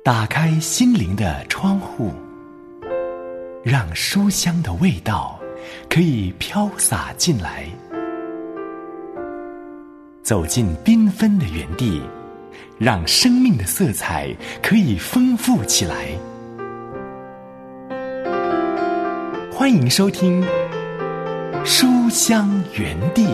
打开心灵的窗户，让书香的味道可以飘洒进来。走进缤纷的园地，让生命的色彩可以丰富起来。欢迎收听书香园地。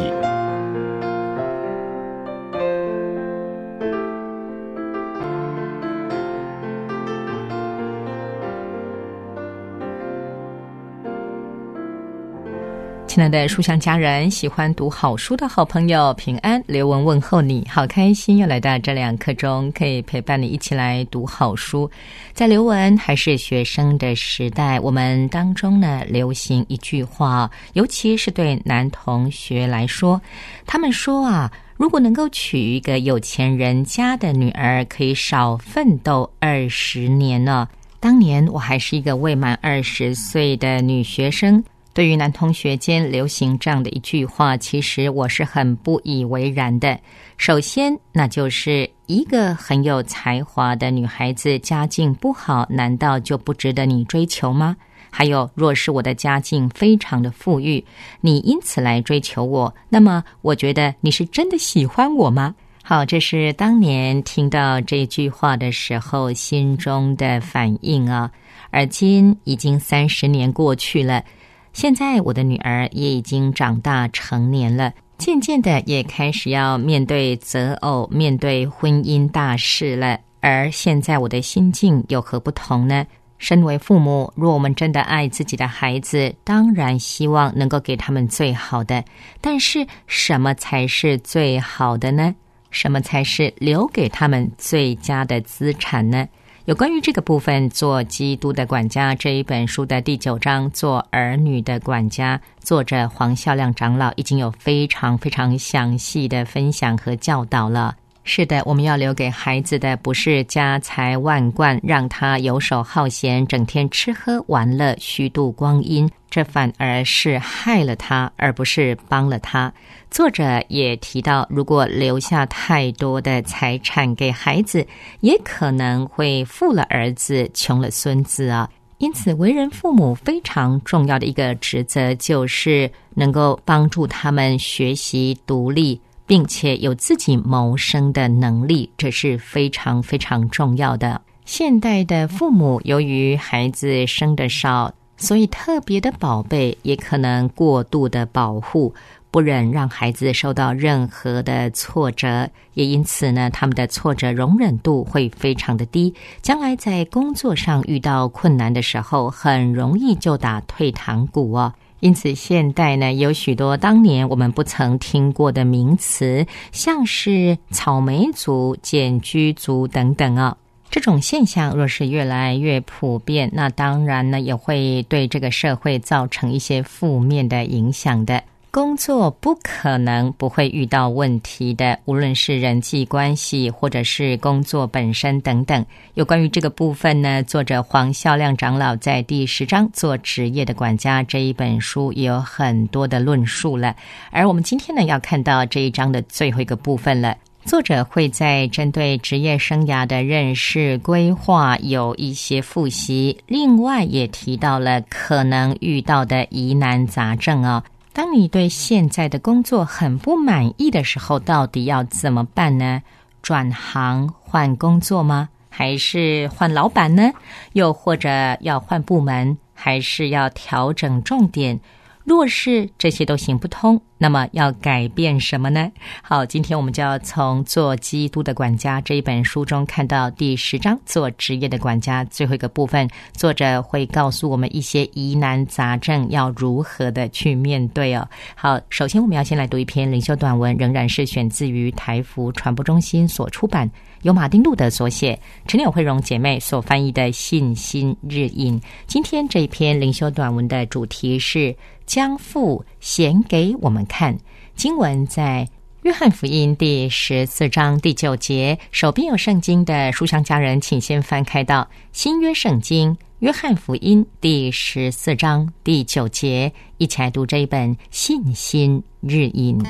亲爱的书香家人，喜欢读好书的好朋友，平安，刘文问候你，好开心又来到这2刻钟，可以陪伴你一起来读好书。在刘文还是学生的时代，我们当中呢流行一句话，尤其是对男同学来说，他们说啊，如果能够娶一个有钱人家的女儿，可以少奋斗20年呢。当年我还是一个未满20岁的女学生，对于男同学间流行这样的一句话，其实我是很不以为然的。首先，那就是一个很有才华的女孩子家境不好，难道就不值得你追求吗？还有，若是我的家境非常的富裕，你因此来追求我，那么我觉得你是真的喜欢我吗？好，这是当年听到这句话的时候心中的反应啊。而今已经30年过去了，现在我的女儿也已经长大成年了，渐渐的也开始要面对择偶，面对婚姻大事了。而现在我的心境有何不同呢？身为父母，若我们真的爱自己的孩子，当然希望能够给他们最好的，但是什么才是最好的呢？什么才是留给他们最佳的资产呢？有关于这个部分，做基督的管家这一本书的第9章，做儿女的管家，作者黄孝亮长老已经有非常非常详细的分享和教导了。是的，我们要留给孩子的不是家财万贯，让他游手好闲，整天吃喝玩乐，虚度光阴，这反而是害了他，而不是帮了他。作者也提到，如果留下太多的财产给孩子，也可能会富了儿子，穷了孙子啊。因此，为人父母非常重要的一个职责，就是能够帮助他们学习独立，并且有自己谋生的能力，这是非常非常重要的。现代的父母由于孩子生得少，所以特别的宝贝，也可能过度的保护，不忍让孩子受到任何的挫折，也因此呢，他们的挫折容忍度会非常的低，将来在工作上遇到困难的时候，很容易就打退堂鼓哦。因此现代呢，有许多当年我们不曾听过的名词，像是草莓族、简居族等等啊。这种现象若是越来越普遍，那当然呢，也会对这个社会造成一些负面的影响的。工作不可能不会遇到问题的，无论是人际关系或者是工作本身等等。有关于这个部分呢，作者黄孝亮长老在第10章做职业的管家这一本书也有很多的论述了。而我们今天呢，要看到这一章的最后一个部分了。作者会在针对职业生涯的认识规划有一些复习，另外也提到了可能遇到的疑难杂症哦。当你对现在的工作很不满意的时候，到底要怎么办呢？转行换工作吗？还是换老板呢？又或者要换部门，还是要调整重点？若是这些都行不通，那么要改变什么呢？好，今天我们就要从做基督的管家这一本书中看到第10章做职业的管家最后一个部分，作者会告诉我们一些疑难杂症要如何的去面对哦。好，首先我们要先来读一篇灵修短文，仍然是选自于台福传播中心所出版，由马丁路德所写，陈柳慧荣姐妹所翻译的信心日印。今天这一篇灵修短文的主题是将父显给我们看，经文在约翰福音第14章第9节。手边有圣经的书香家人，请先翻开到新约圣经约翰福音第14章第9节，一起来读这一本信心日印。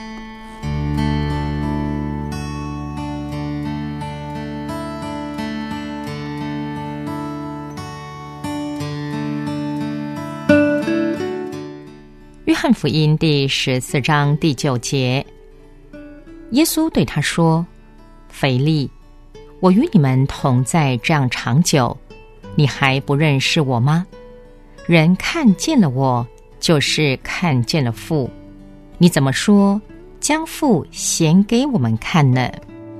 翰福音第14章第9节，耶稣对他说：腓利，我与你们同在这样长久，你还不认识我吗？人看见了我，就是看见了父。你怎么说将父显给我们看呢？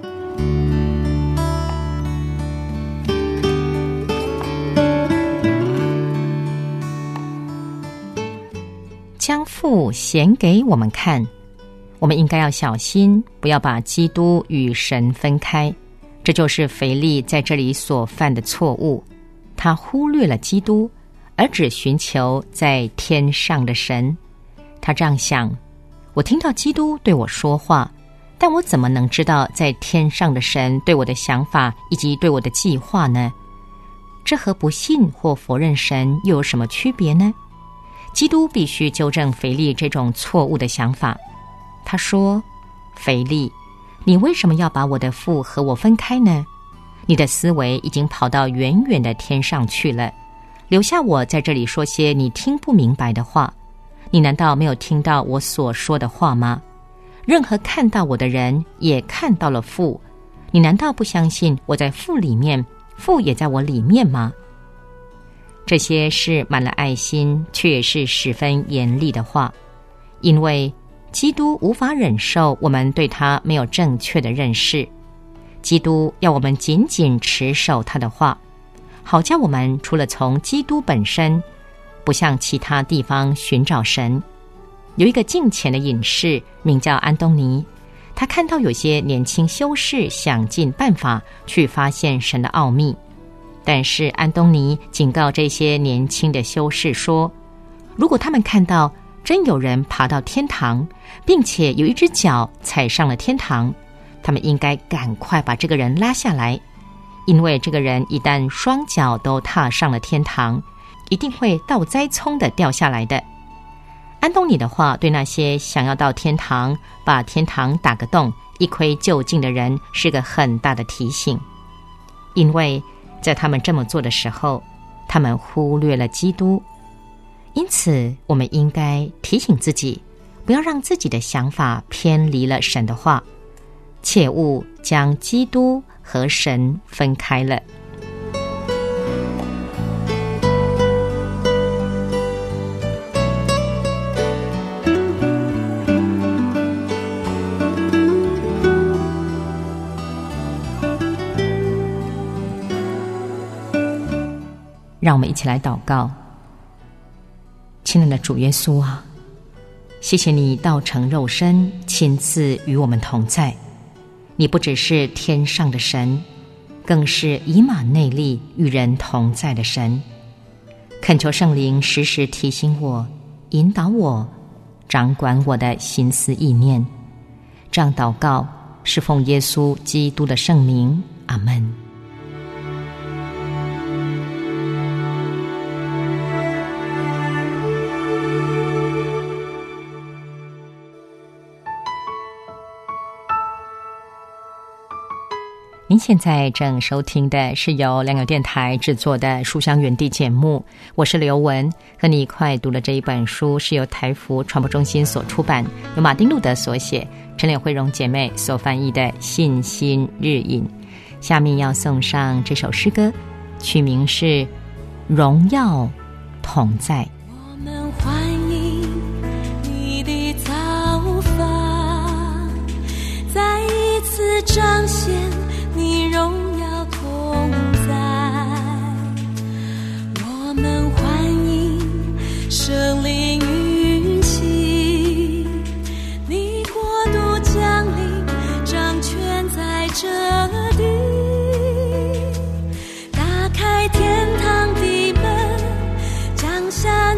将父显给我们看，我们应该要小心，不要把基督与神分开。这就是腓利在这里所犯的错误，他忽略了基督，而只寻求在天上的神。他这样想，我听到基督对我说话，但我怎么能知道在天上的神对我的想法以及对我的计划呢？这和不信或否认神又有什么区别呢？基督必须纠正腓利这种错误的想法。他说：腓利，你为什么要把我的父和我分开呢？你的思维已经跑到远远的天上去了，留下我在这里说些你听不明白的话。你难道没有听到我所说的话吗？任何看到我的人也看到了父。你难道不相信我在父里面，父也在我里面吗？这些是满了爱心，却也是十分严厉的话，因为基督无法忍受我们对他没有正确的认识。基督要我们紧紧持守他的话，好叫我们除了从基督本身，不向其他地方寻找神。有一个敬虔的隐士名叫安东尼，他看到有些年轻修士想尽办法去发现神的奥秘，但是安东尼警告这些年轻的修士说，如果他们看到真有人爬到天堂，并且有一只脚踩上了天堂，他们应该赶快把这个人拉下来，因为这个人一旦双脚都踏上了天堂，一定会倒栽葱的掉下来的。安东尼的话对那些想要到天堂，把天堂打个洞，一窥究竟的人是个很大的提醒，因为在他们这么做的时候，他们忽略了基督。因此我们应该提醒自己，不要让自己的想法偏离了神的话，切勿将基督和神分开了。让我们一起来祷告。亲爱的主耶稣啊，谢谢你道成肉身，亲自与我们同在。你不只是天上的神，更是以马内利与人同在的神。恳求圣灵时时提醒我，引导我，掌管我的心思意念。这样祷告是奉耶稣基督的圣名，阿们。您现在正收听的是由良友电台制作的书香园地节目，我是刘文，和你一块读的这一本书是由台福传播中心所出版，由马丁路德所写，陈脸慧荣姐妹所翻译的《信心日引》。下面要送上这首诗歌，曲名是《荣耀同在》。 我们欢迎你的造访，再一次彰显你荣耀同在，我们欢迎圣灵运行，你国度降临，掌权在这地，打开天堂的门，降下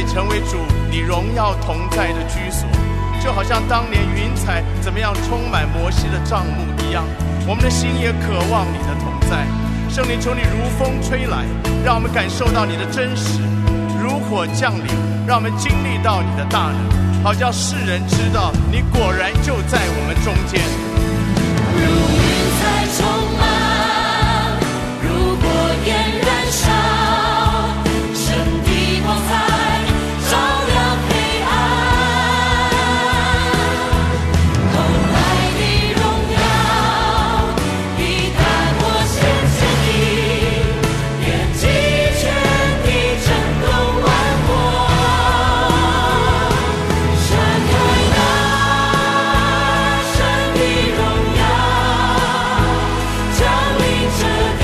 成为主你荣耀同在的居所，就好像当年云彩怎么样充满摩西的帐幕一样，我们的心也渴望你的同在。圣灵，求你如风吹来，让我们感受到你的真实，如火降临，让我们经历到你的大能，好叫世人知道你果然就在我们中间。 如云彩充满，如火焰燃烧，神的光彩照亮黑暗，后来的荣耀必带我显现你，连击全地震动万国，闪开那神的荣耀降临这地，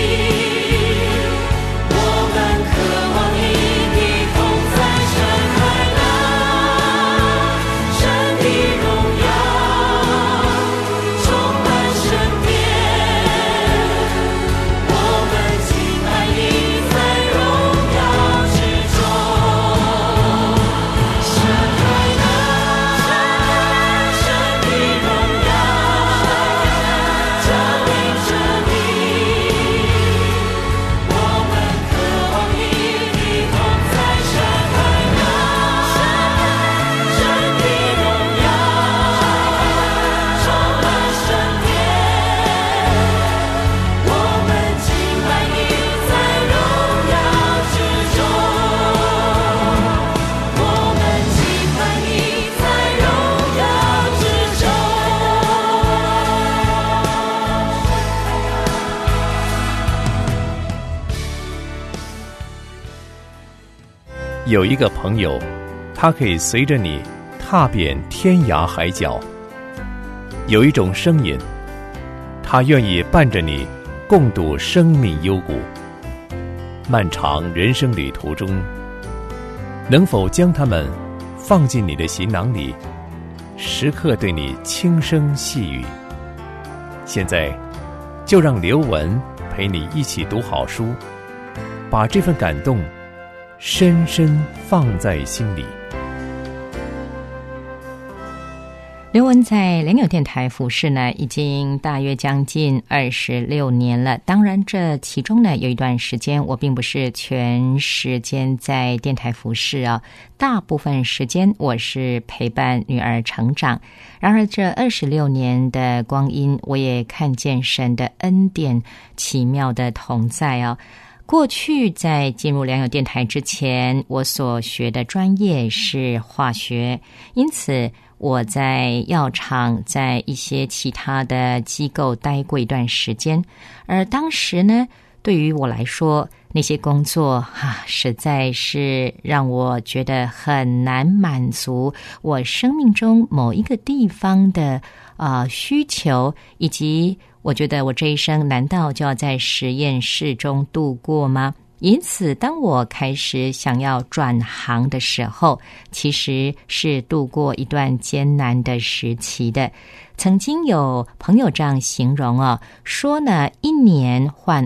我们渴望你的同在，闪开那神的荣耀充满圣殿，我们敬拜你在荣耀之中，闪开那神的荣耀降临这地，我们渴望你的同在，闪开那神的荣耀充满圣殿，我们敬拜你在荣耀之中，我们敬拜你在荣耀之中。 有一个朋友，他可以随着你踏遍天涯海角；有一种声音，他愿意伴着你共度生命幽谷。漫长人生旅途中，能否将他们放进你的行囊里，时刻对你轻声细语？现在，就让刘文陪你一起读好书，把这份感动深深放在心里。 刘文在良友电台服侍呢，已经大约将近26年了。当然，这其中呢有一段时间我并不是全时间在电台服侍啊，大部分时间我是陪伴女儿成长。然而，这26年的光阴，我也看见神的恩典奇妙的同在啊。过去在进入良友电台之前，我所学的专业是化学，因此我在药厂，在一些其他的机构待过一段时间。而当时呢，对于我来说，那些工作实在是让我觉得很难满足我生命中某一个地方的需求，以及我觉得我这一生难道就要在实验室中度过吗？因此，当我开始想要转行的时候，其实是度过一段艰难的时期的。曾经有朋友这样形容说呢，1年换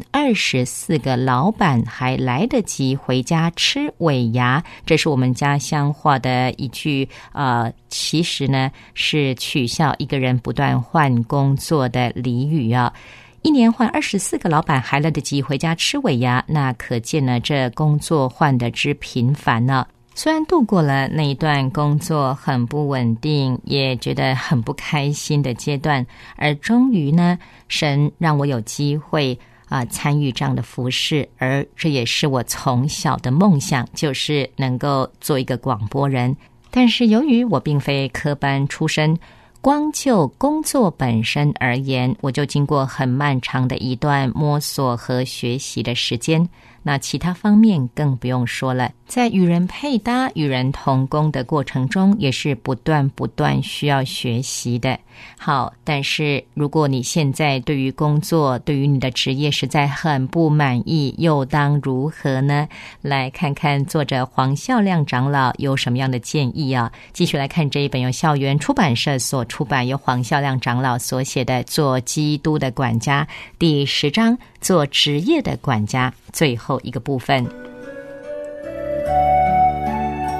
24个老板还来得及回家吃尾牙，这是我们家乡话的一句其实呢是取笑一个人不断换工作的俚语啊。1年换24个老板还来得及回家吃尾牙，那可见呢这工作换得之频繁呢。虽然度过了那一段工作很不稳定，也觉得很不开心的阶段，而终于呢，神让我有机会参与这样的服事，而这也是我从小的梦想，就是能够做一个广播人。但是由于我并非科班出身，光就工作本身而言，我就经过很漫长的一段摸索和学习的时间。那其他方面更不用说了，在与人配搭、与人同工的过程中，也是不断需要学习的。好，但是如果你现在对于工作、对于你的职业实在很不满意，又当如何呢？来看看作者黄孝亮长老有什么样的建议啊？继续来看这一本由校园出版社所出版，由黄孝亮长老所写的《做基督的管家》第10章，做职业的管家，最后一个部分。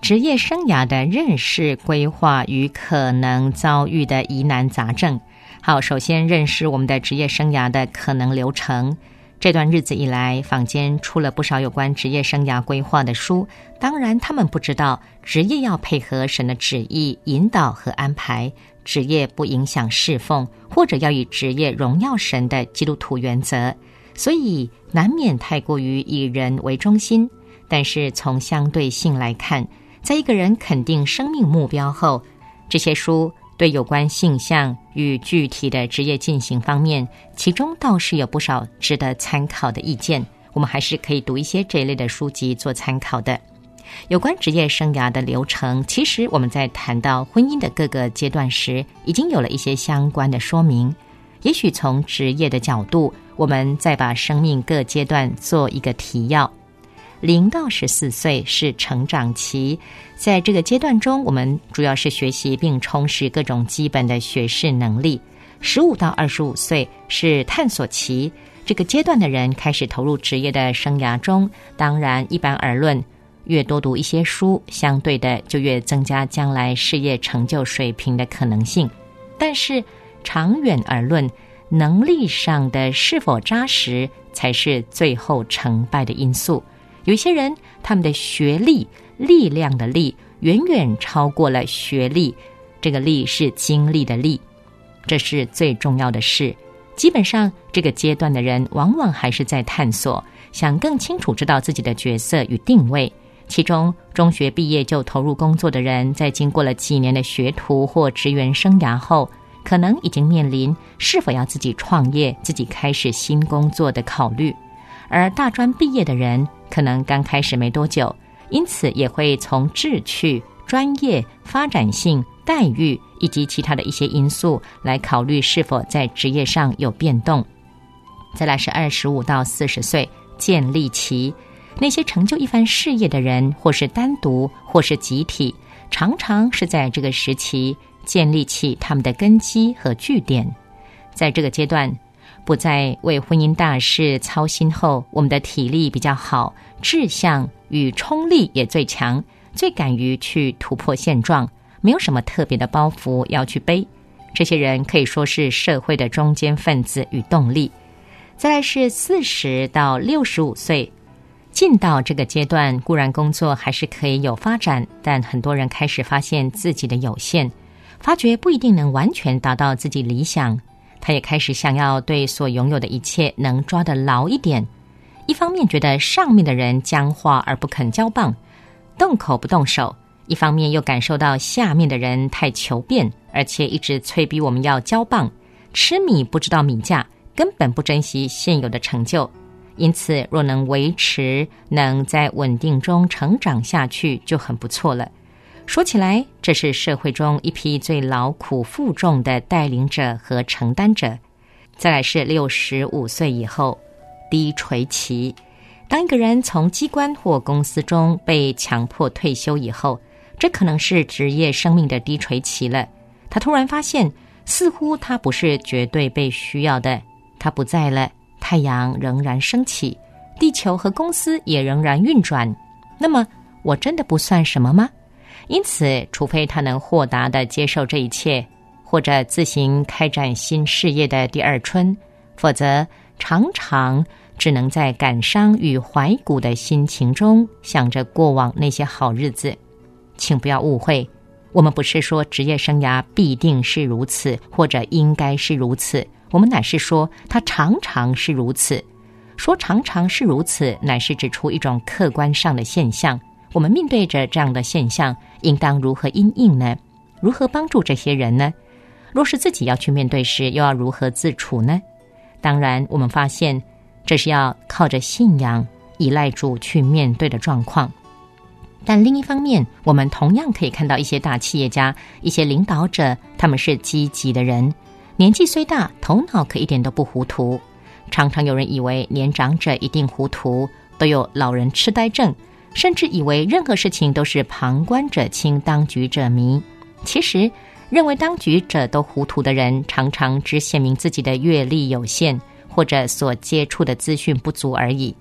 职业生涯的认识、规划与可能遭遇的疑难杂症。好，首先认识我们的职业生涯的可能流程。这段日子以来，坊间出了不少有关职业生涯规划的书，当然他们不知道职业要配合神的旨意引导和安排，职业不影响侍奉，或者要以职业荣耀神的基督徒原则，所以难免太过于以人为中心。但是从相对性来看，在一个人肯定生命目标后，这些书对有关性向与具体的职业进行方面，其中倒是有不少值得参考的意见，我们还是可以读一些这一类的书籍做参考的。有关职业生涯的流程，其实我们在谈到婚姻的各个阶段时，已经有了一些相关的说明。也许从职业的角度，我们再把生命各阶段做一个提要。0到14岁是成长期，在这个阶段中，我们主要是学习并充实各种基本的学识能力。15到25岁是探索期，这个阶段的人开始投入职业的生涯中。当然，一般而论，越多读一些书，相对的就越增加将来事业成就水平的可能性。但是长远而论，能力上的是否扎实才是最后成败的因素。有一些人，他们的学历、力量的力远远超过了学历，这个力是经历的力，这是最重要的事。基本上这个阶段的人往往还是在探索，想更清楚知道自己的角色与定位。其中中学毕业就投入工作的人，在经过了几年的学徒或职员生涯后，可能已经面临是否要自己创业、自己开始新工作的考虑。而大专毕业的人可能刚开始没多久，因此也会从志趣、专业、发展性、待遇以及其他的一些因素来考虑是否在职业上有变动。再来是25到40岁建立期，那些成就一番事业的人，或是单独或是集体，常常是在这个时期建立起他们的根基和据点。在这个阶段，不再为婚姻大事操心后，我们的体力比较好，志向与冲力也最强，最敢于去突破现状，没有什么特别的包袱要去背。这些人可以说是社会的中坚分子与动力。再来是40到65岁，进到这个阶段，固然工作还是可以有发展，但很多人开始发现自己的有限，发觉不一定能完全达到自己理想。他也开始想要对所拥有的一切能抓得牢一点。一方面觉得上面的人僵化而不肯交棒，动口不动手；一方面又感受到下面的人太求变，而且一直催逼我们要交棒，吃米不知道米价，根本不珍惜现有的成就。因此，若能维持，能在稳定中成长下去，就很不错了。说起来，这是社会中一批最劳苦负重的带领者和承担者。再来是65岁以后，低垂期。当一个人从机关或公司中被强迫退休以后，这可能是职业生命的低垂期了。他突然发现，似乎他不是绝对被需要的，他不在了，太阳仍然升起，地球和公司也仍然运转。那么，我真的不算什么吗？因此，除非他能豁达地接受这一切，或者自行开展新事业的第二春，否则常常只能在感伤与怀古的心情中想着过往那些好日子。请不要误会，我们不是说职业生涯必定是如此，或者应该是如此，我们乃是说它常常是如此。说常常是如此，乃是指出一种客观上的现象。我们面对着这样的现象，应当如何因应呢？如何帮助这些人呢？若是自己要去面对时，又要如何自处呢？当然，我们发现这是要靠着信仰、依赖主去面对的状况。但另一方面，我们同样可以看到一些大企业家、一些领导者，他们是积极的人，年纪虽大，头脑可一点都不糊涂。常常有人以为年长者一定糊涂，都有老人痴呆症，甚至以为任何事情都是旁观者清，当局者迷。其实，认为当局者都糊涂的人，常常只显明自己的阅历有限，或者所接触的资讯不足而已。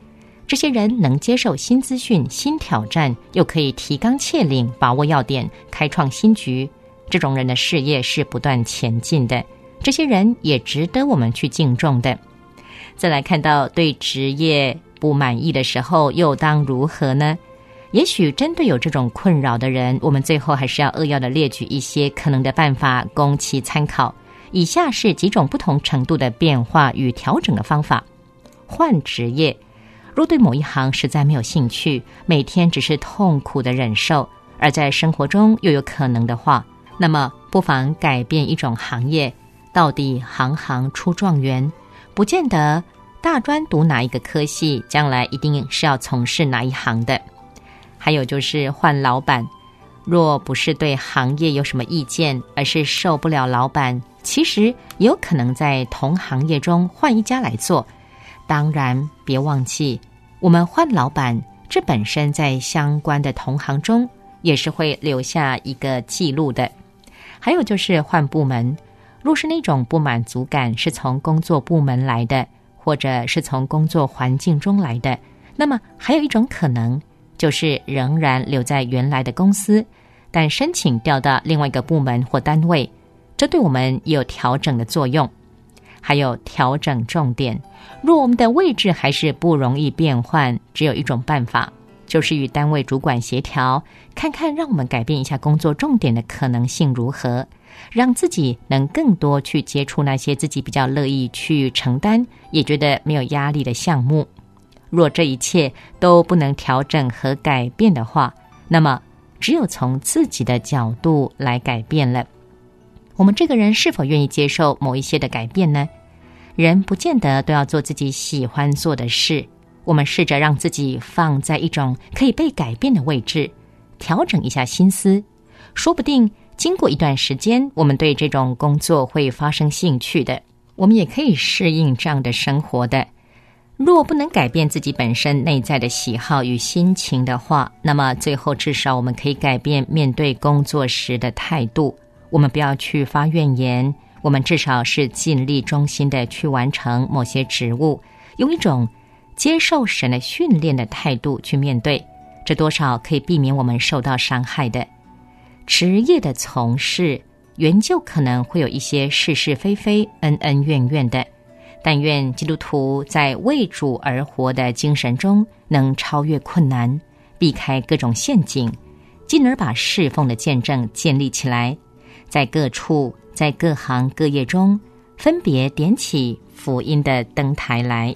这些人能接受新资讯、新挑战，又可以提纲挈领，把握要点，开创新局。这种人的事业是不断前进的，这些人也值得我们去敬重的。再来看到对职业不满意的时候，又当如何呢？也许针对有这种困扰的人，我们最后还是要扼要的列举一些可能的办法供其参考。以下是几种不同程度的变化与调整的方法。换职业，若对某一行实在没有兴趣，每天只是痛苦的忍受，而在生活中又有可能的话，那么不妨改变一种行业。到底行行出状元，不见得大专读哪一个科系，将来一定是要从事哪一行的。还有就是换老板，若不是对行业有什么意见，而是受不了老板，其实也有可能在同行业中换一家来做。当然别忘记，我们换老板，这本身在相关的同行中也是会留下一个记录的。还有就是换部门，若是那种不满足感是从工作部门来的，或者是从工作环境中来的，那么还有一种可能，就是仍然留在原来的公司，但申请调到另外一个部门或单位，这对我们也有调整的作用。还有调整重点，若我们的位置还是不容易变换，只有一种办法，就是与单位主管协调，看看让我们改变一下工作重点的可能性如何，让自己能更多去接触那些自己比较乐意去承担，也觉得没有压力的项目。若这一切都不能调整和改变的话，那么只有从自己的角度来改变了。我们这个人是否愿意接受某一些的改变呢？人不见得都要做自己喜欢做的事，我们试着让自己放在一种可以被改变的位置，调整一下心思，说不定经过一段时间，我们对这种工作会发生兴趣的，我们也可以适应这样的生活的。若不能改变自己本身内在的喜好与心情的话，那么最后至少我们可以改变面对工作时的态度。我们不要去发怨言，我们至少是尽力忠心的去完成某些职务，用一种接受神的训练的态度去面对，这多少可以避免我们受到伤害的。职业的从事原就可能会有一些是是非非、恩恩怨怨的，但愿基督徒在为主而活的精神中能超越困难，避开各种陷阱，进而把侍奉的见证建立起来，在各处在各行各业中分别点起福音的灯台来。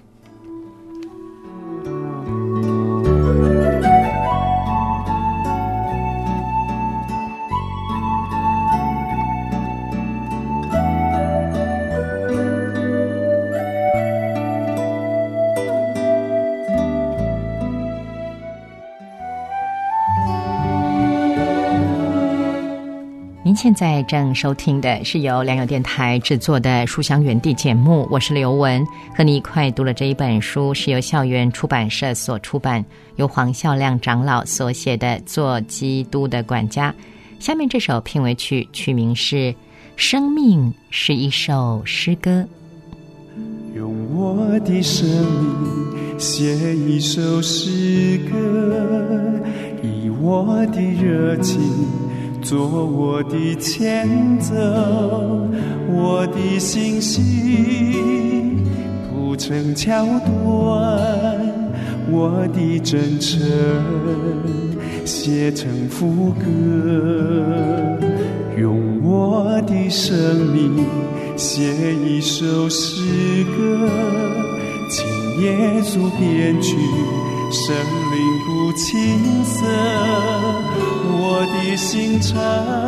您现在正收听的是由良友电台制作的书香园地节目，我是刘文，和你一块读了这一本书，是由校园出版社所出版，由黄孝亮长老所写的《做基督的管家》。下面这首片尾曲曲名是《生命是一首诗歌》。 用我的生命写一首诗歌，以我的热情做我的前奏，我的信息铺成桥段，我的真诚写成副歌，用我的生命写一首诗歌，请耶稣编曲，生命不青涩，我的心肠，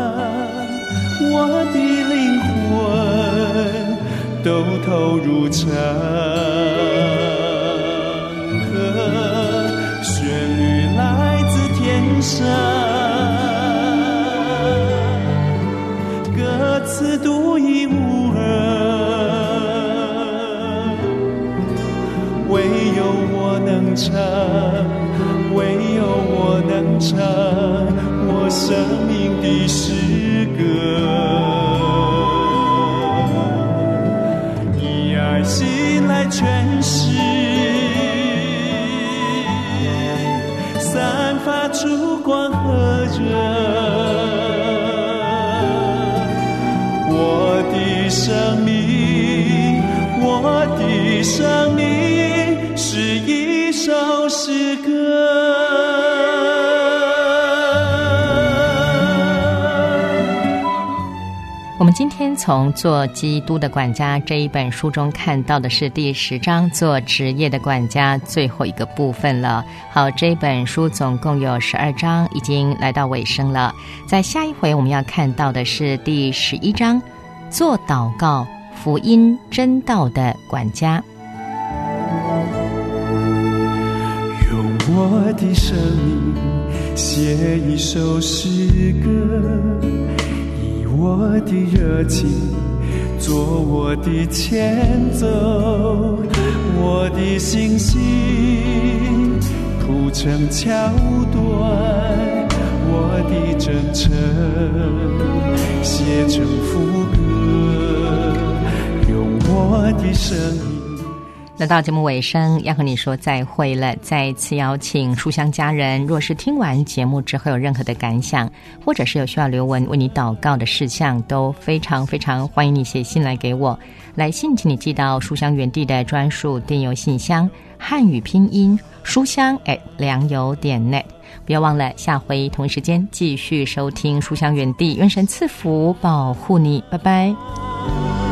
我的灵魂都投入成歌，旋律来自天上，歌词独一无二，唯有我能唱，唯有我能唱我生命的诗歌，以爱心来诠释的生命是一首诗歌。 我们今天从做基督的管家这一本书中看到的是第10章做职业的管家最后一个部分了。好，这本书总共有12章，已经来到尾声了。在下一回我们要看到的是第11章做祷告福音真道的管家。 用我的生命写一首诗歌，我的热情做我的前奏，我的信心谱成桥段，我的真诚写成副歌，用我的生命。 那到节目尾声要和你说再会了，再一次邀请书香家人，若是听完节目之后有任何的感想，或者是有需要留文为你祷告的事项，都非常非常欢迎你写信来给我。来信请你寄到书香园地的专属电邮信箱，汉语拼音书香@良友.net。不要忘了下回同一时间继续收听书香园地，愿神赐福保护你，拜拜。